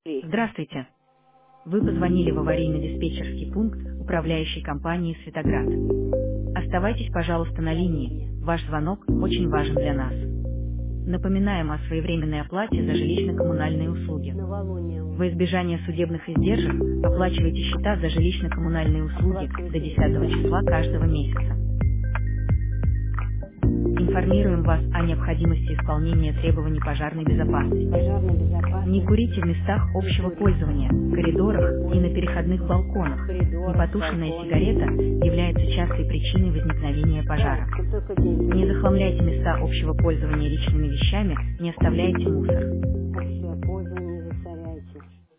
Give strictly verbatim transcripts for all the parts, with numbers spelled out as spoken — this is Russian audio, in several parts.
Здравствуйте. Вы позвонили в аварийно-диспетчерский пункт управляющей компании «Светоград». Оставайтесь, пожалуйста, на линии. Ваш звонок очень важен для нас. Напоминаем о своевременной оплате за жилищно-коммунальные услуги. Во избежание судебных издержек оплачивайте счета за жилищно-коммунальные услуги до десятого числа каждого месяца. Информируем вас о необходимости исполнения требований пожарной безопасности. Пожарной безопасности. Не курите в местах общего Не курить. пользования, в коридорах и на переходных балконах. Коридорах, Непотушенная балконах. сигарета является частой причиной возникновения пожара. Да, тут только деньги. Не захламляйте места общего пользования личными вещами, не оставляйте мусор. Общее пользование засоряйте.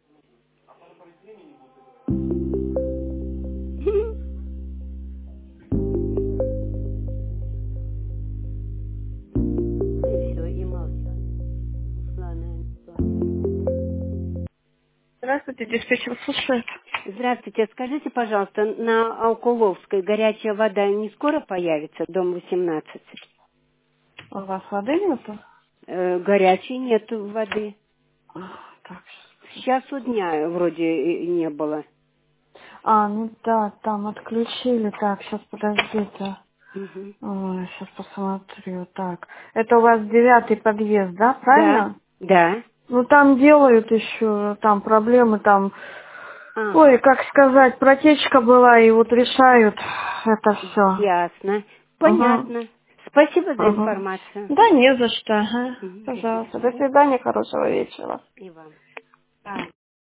И все, и молчат. Ушла, наверное. Здравствуйте, диспетчер слушает. Здравствуйте, скажите, пожалуйста, на Алкуловской горячая вода не скоро появится, дом восемнадцать? У вас воды нету? Э, горячей нету воды. Так. С часу дня вроде и не было. А, ну да, там отключили. Так, сейчас подождите. Мгм. Ой, сейчас посмотрю. Так, это у вас девятый подъезд, да, правильно? Да, да. Ну там делают еще, там проблемы, там, А, ой, как сказать, протечка была, и вот решают это все. ясно. Понятно. Спасибо за информацию. Да не за что, ага. Мгм, до Пожалуйста. До свидания. свидания, хорошего вечера. И вам. Да.